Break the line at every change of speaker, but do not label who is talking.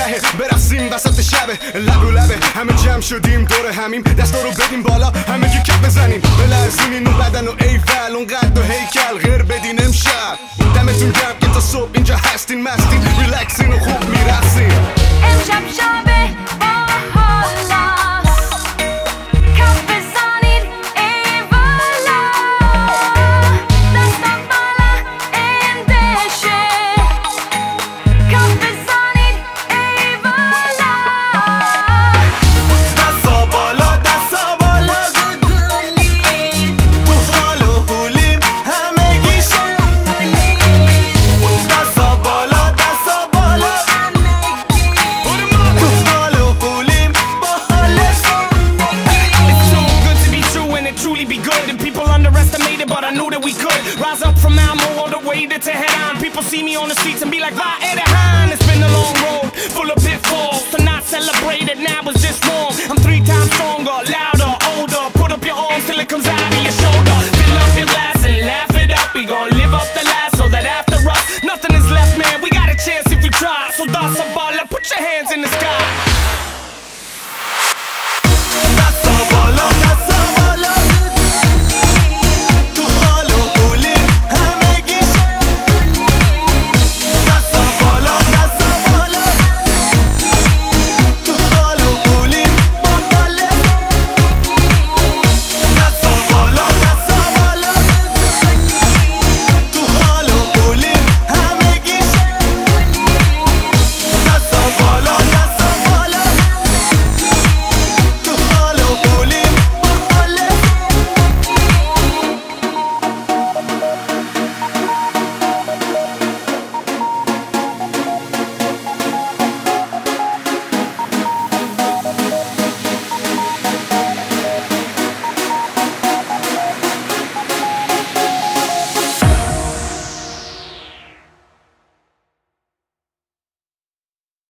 رهه برسیم وسط شبه لب و لبه همه جمع شدیم دور همیم دستا رو بدیم بالا همه که کپ بزنیم بلرزونین اون بدن و ایول اون قد و هیکل غیر بدین امشب دمتون گرم که تا صبح اینجا هستین مستین ریلکسین و خوب میرسین
امشب شبه
But I knew that we could rise up from Malmo all the way to Tehran. People see me on the streets and be like, "Va Erehan." It's been a long road, full of pitfalls. To not celebrate it now is just wrong. I'm 3 times stronger, louder, older. Put up your arms till it comes out of your shoulder. Fill up your glass and laugh it up. We gon' live up the last so that after us, nothing is left, man. We got a chance if we try. So that's a ball, put your hands in the sky.